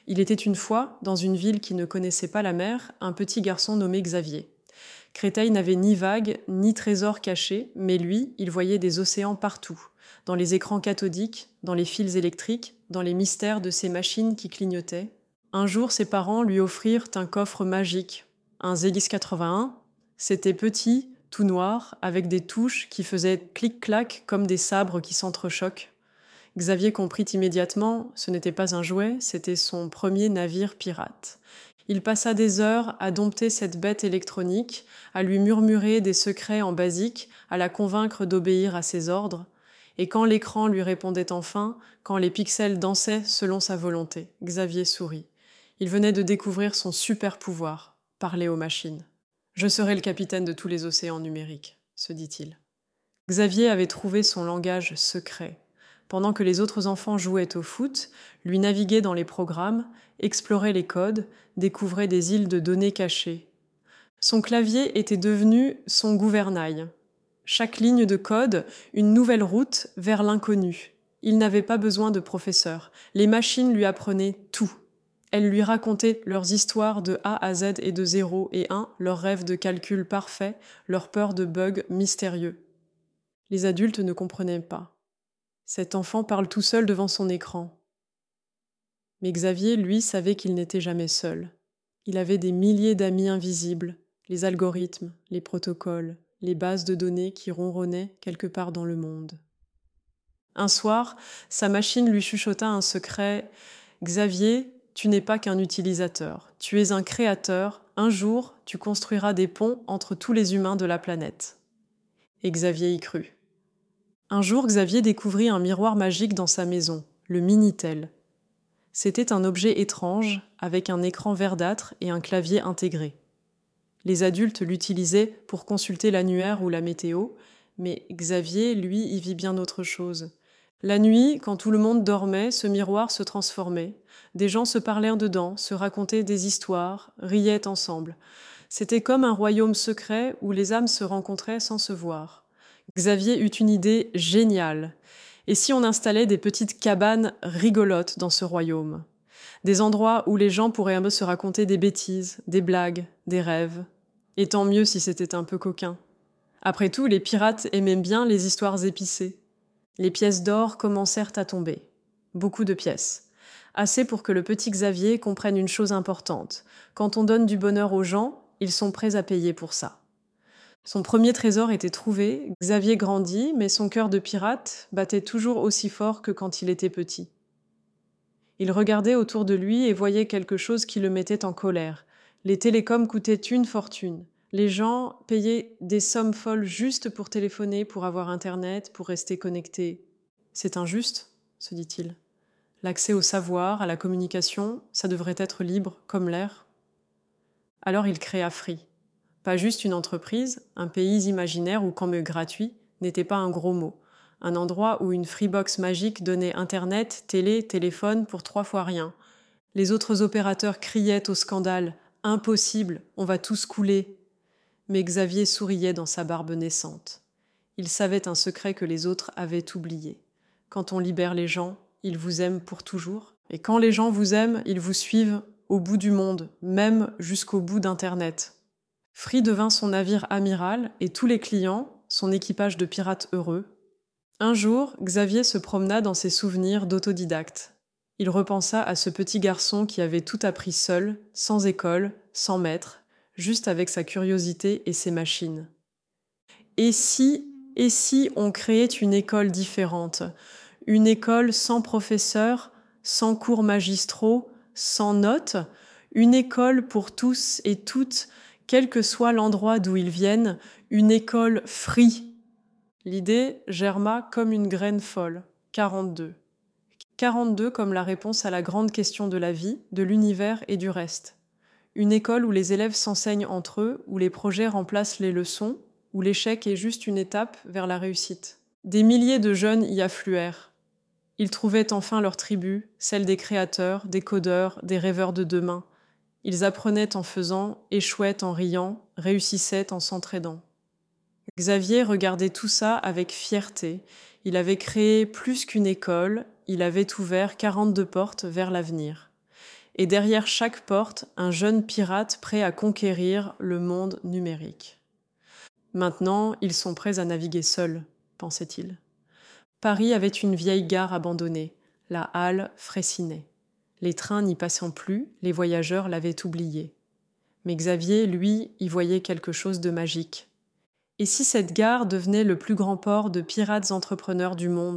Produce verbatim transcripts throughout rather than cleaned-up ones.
Il était une fois, dans une ville qui ne connaissait pas la mer, un petit garçon nommé Xavier. Créteil n'avait ni vagues, ni trésors cachés, mais lui, il voyait des océans partout, dans les écrans cathodiques, dans les fils électriques, dans les mystères de ces machines qui clignotaient. Un jour, ses parents lui offrirent un coffre magique, un Zélis quatre-vingt-un. C'était petit, tout noir, avec des touches qui faisaient clic-clac comme des sabres qui s'entrechoquent. Xavier comprit immédiatement, ce n'était pas un jouet, c'était son premier navire pirate. Il passa des heures à dompter cette bête électronique, à lui murmurer des secrets en basique, à la convaincre d'obéir à ses ordres. Et quand l'écran lui répondait enfin, quand les pixels dansaient selon sa volonté, Xavier sourit. Il venait de découvrir son super pouvoir, parler aux machines. « Je serai le capitaine de tous les océans numériques », se dit-il. Xavier avait trouvé son langage secret. Pendant que les autres enfants jouaient au foot, lui naviguait dans les programmes, explorait les codes, découvrait des îles de données cachées. Son clavier était devenu son gouvernail. Chaque ligne de code, une nouvelle route vers l'inconnu. Il n'avait pas besoin de professeur. Les machines lui apprenaient tout. Elles lui racontaient leurs histoires de A à Z et de zéro et un, leurs rêves de calcul parfait, leurs peurs de bugs mystérieux. Les adultes ne comprenaient pas. Cet enfant parle tout seul devant son écran. Mais Xavier, lui, savait qu'il n'était jamais seul. Il avait des milliers d'amis invisibles, les algorithmes, les protocoles, les bases de données qui ronronnaient quelque part dans le monde. Un soir, sa machine lui chuchota un secret. « Xavier, tu n'es pas qu'un utilisateur, tu es un créateur. Un jour, tu construiras des ponts entre tous les humains de la planète. » Et Xavier y crut. Un jour, Xavier découvrit un miroir magique dans sa maison, le Minitel. C'était un objet étrange, avec un écran verdâtre et un clavier intégré. Les adultes l'utilisaient pour consulter l'annuaire ou la météo, mais Xavier, lui, y vit bien autre chose. La nuit, quand tout le monde dormait, ce miroir se transformait. Des gens se parlaient dedans, se racontaient des histoires, riaient ensemble. C'était comme un royaume secret où les âmes se rencontraient sans se voir. Xavier eut une idée géniale. Et si on installait des petites cabanes rigolotes dans ce royaume? Des endroits où les gens pourraient un peu se raconter des bêtises, des blagues, des rêves. Et tant mieux si c'était un peu coquin. Après tout, les pirates aimaient bien les histoires épicées. Les pièces d'or commencèrent à tomber. Beaucoup de pièces. Assez pour que le petit Xavier comprenne une chose importante. Quand on donne du bonheur aux gens, ils sont prêts à payer pour ça. Son premier trésor était trouvé, Xavier grandit, mais son cœur de pirate battait toujours aussi fort que quand il était petit. Il regardait autour de lui et voyait quelque chose qui le mettait en colère. Les télécoms coûtaient une fortune. Les gens payaient des sommes folles juste pour téléphoner, pour avoir Internet, pour rester connectés. C'est injuste, se dit-il. L'accès au savoir, à la communication, ça devrait être libre, comme l'air. Alors il créa Free. Pas juste une entreprise, un pays imaginaire où comme gratuit n'était pas un gros mot. Un endroit où une Freebox magique donnait Internet, télé, téléphone pour trois fois rien. Les autres opérateurs criaient au scandale « Impossible, on va tous couler !» Mais Xavier souriait dans sa barbe naissante. Il savait un secret que les autres avaient oublié. Quand on libère les gens, ils vous aiment pour toujours. Et quand les gens vous aiment, ils vous suivent au bout du monde, même jusqu'au bout d'Internet. Free devint son navire amiral et tous les clients, son équipage de pirates heureux. Un jour, Xavier se promena dans ses souvenirs d'autodidacte. Il repensa à ce petit garçon qui avait tout appris seul, sans école, sans maître, juste avec sa curiosité et ses machines. Et si, et si on créait une école différente, une école sans professeur, sans cours magistraux, sans notes, une école pour tous et toutes, quel que soit l'endroit d'où ils viennent, une école free. L'idée germa comme une graine folle. quarante-deux. quarante-deux comme la réponse à la grande question de la vie, de l'univers et du reste. Une école où les élèves s'enseignent entre eux, où les projets remplacent les leçons, où l'échec est juste une étape vers la réussite. Des milliers de jeunes y affluèrent. Ils trouvaient enfin leur tribu, celle des créateurs, des codeurs, des rêveurs de demain. Ils apprenaient en faisant, échouaient en riant, réussissaient en s'entraidant. Xavier regardait tout ça avec fierté. Il avait créé plus qu'une école, il avait ouvert quarante-deux portes vers l'avenir. et derrière chaque porte, un jeune pirate prêt à conquérir le monde numérique. Maintenant, ils sont prêts à naviguer seuls, pensait-il. Paris avait une vieille gare abandonnée, la halle Fraissinet. Les trains n'y passant plus, les voyageurs l'avaient oublié. Mais Xavier, lui, y voyait quelque chose de magique. Et si cette gare devenait le plus grand port de pirates entrepreneurs du monde ?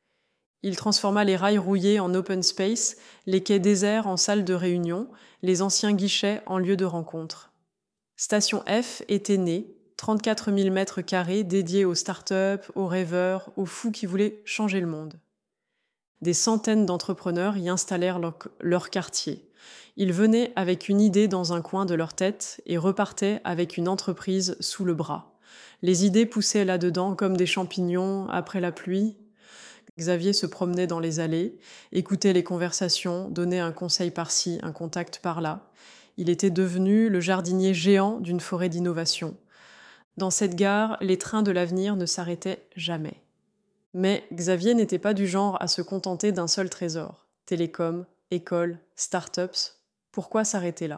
Il transforma les rails rouillés en open space, les quais déserts en salles de réunion, les anciens guichets en lieux de rencontre. Station F était née, trente-quatre mille mètres carrés dédiés aux start-up, aux rêveurs, aux fous qui voulaient changer le monde. Des centaines d'entrepreneurs y installèrent leur, leur quartier. Ils venaient avec une idée dans un coin de leur tête et repartaient avec une entreprise sous le bras. Les idées poussaient là-dedans comme des champignons après la pluie. Xavier se promenait dans les allées, écoutait les conversations, donnait un conseil par-ci, un contact par-là. Il était devenu le jardinier géant d'une forêt d'innovation. Dans cette gare, les trains de l'avenir ne s'arrêtaient jamais. Mais Xavier n'était pas du genre à se contenter d'un seul trésor. Télécom, école, start-ups, pourquoi s'arrêter là ?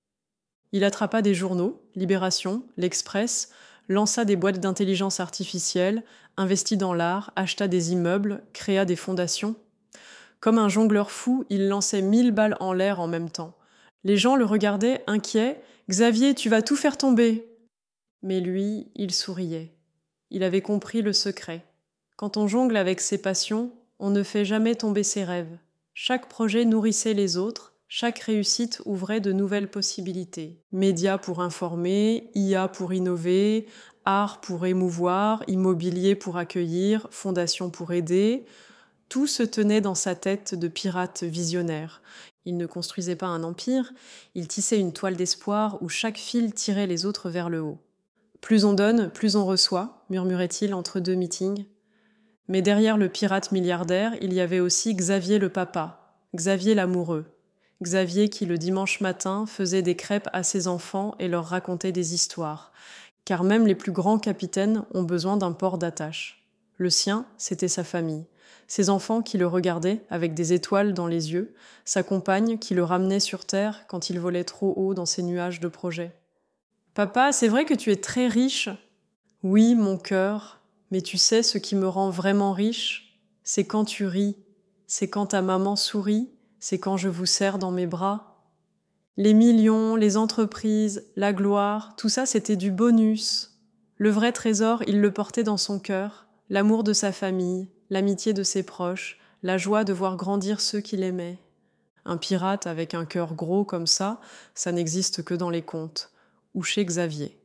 Il attrapa des journaux, Libération, L'Express, lança des boîtes d'intelligence artificielle, investit dans l'art, acheta des immeubles, créa des fondations. Comme un jongleur fou, il lançait mille balles en l'air en même temps. Les gens le regardaient, inquiets. « Xavier, tu vas tout faire tomber !» Mais lui, il souriait. Il avait compris le secret. Quand on jongle avec ses passions, on ne fait jamais tomber ses rêves. Chaque projet nourrissait les autres, chaque réussite ouvrait de nouvelles possibilités. Médias pour informer, I A pour innover, art pour émouvoir, immobilier pour accueillir, fondation pour aider. Tout se tenait dans sa tête de pirate visionnaire. Il ne construisait pas un empire, il tissait une toile d'espoir où chaque fil tirait les autres vers le haut. « Plus on donne, plus on reçoit », murmurait-il entre deux meetings. Mais derrière le pirate milliardaire, il y avait aussi Xavier le papa, Xavier l'amoureux. Xavier qui, le dimanche matin, faisait des crêpes à ses enfants et leur racontait des histoires. Car même les plus grands capitaines ont besoin d'un port d'attache. Le sien, c'était sa famille. Ses enfants qui le regardaient avec des étoiles dans les yeux, sa compagne qui le ramenait sur terre quand il volait trop haut dans ses nuages de projets. « Papa, c'est vrai que tu es très riche ?»« Oui, mon cœur, mais tu sais ce qui me rend vraiment riche ? C'est quand tu ris, c'est quand ta maman sourit, c'est quand je vous serre dans mes bras. Les millions, les entreprises, la gloire, tout ça c'était du bonus. Le vrai trésor, il le portait dans son cœur, l'amour de sa famille, l'amitié de ses proches, la joie de voir grandir ceux qu'il aimait. Un pirate avec un cœur gros comme ça, ça n'existe que dans les contes, ou chez Xavier.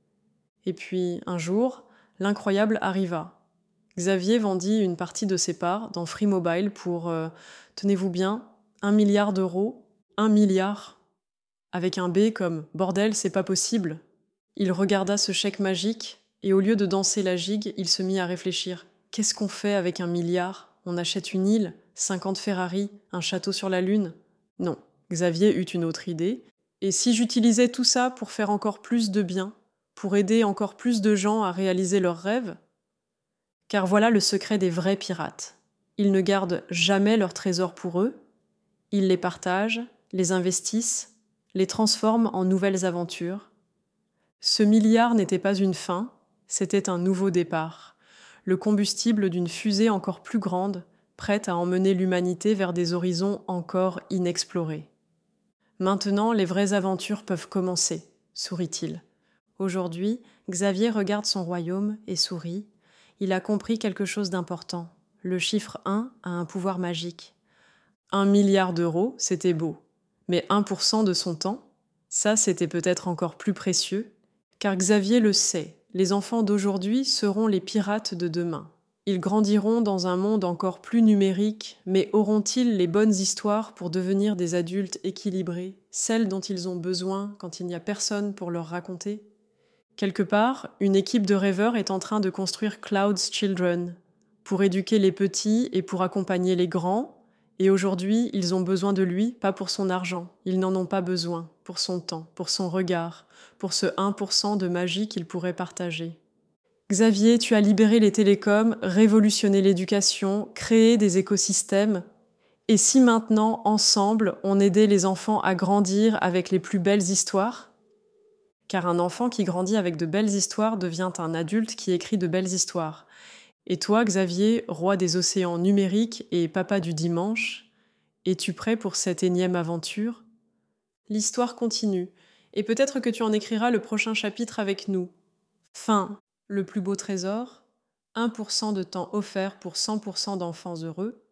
Et puis, un jour, l'incroyable arriva. Xavier vendit une partie de ses parts dans Free Mobile pour, euh, tenez-vous bien, un milliard d'euros, un milliard, avec un B comme « bordel, c'est pas possible ». Il regarda ce chèque magique et au lieu de danser la gigue, il se mit à réfléchir. Qu'est-ce qu'on fait avec un milliard ? On achète une île, cinquante Ferrari, un château sur la Lune ? Non, Xavier eut une autre idée. Et si j'utilisais tout ça pour faire encore plus de bien, pour aider encore plus de gens à réaliser leurs rêves ? Car voilà le secret des vrais pirates. Ils ne gardent jamais leurs trésors pour eux, ils les partagent, les investissent, les transforment en nouvelles aventures. Ce milliard n'était pas une fin, c'était un nouveau départ, le combustible d'une fusée encore plus grande, prête à emmener l'humanité vers des horizons encore inexplorés. Maintenant, les vraies aventures peuvent commencer, sourit-il. Aujourd'hui, Xavier regarde son royaume et sourit. Il a compris quelque chose d'important. Le chiffre un a un pouvoir magique. Un milliard d'euros, c'était beau. Mais un pour cent de son temps, ça c'était peut-être encore plus précieux, car Xavier le sait, les enfants d'aujourd'hui seront les pirates de demain. Ils grandiront dans un monde encore plus numérique, mais auront-ils les bonnes histoires pour devenir des adultes équilibrés, celles dont ils ont besoin quand il n'y a personne pour leur raconter ? Quelque part, une équipe de rêveurs est en train de construire Cloud's Children, pour éduquer les petits et pour accompagner les grands, et aujourd'hui, ils ont besoin de lui, pas pour son argent, ils n'en ont pas besoin, pour son temps, pour son regard, pour ce un pour cent de magie qu'ils pourraient partager. Xavier, tu as libéré les télécoms, révolutionné l'éducation, créé des écosystèmes, Et si maintenant, ensemble, on aidait les enfants à grandir avec les plus belles histoires ? Car un enfant qui grandit avec de belles histoires devient un adulte qui écrit de belles histoires. Et toi, Xavier, roi des océans numériques et papa du dimanche, es-tu prêt pour cette énième aventure ? L'histoire continue, et peut-être que tu en écriras le prochain chapitre avec nous. Fin, le plus beau trésor, un pour cent de temps offert pour cent pour cent d'enfants heureux,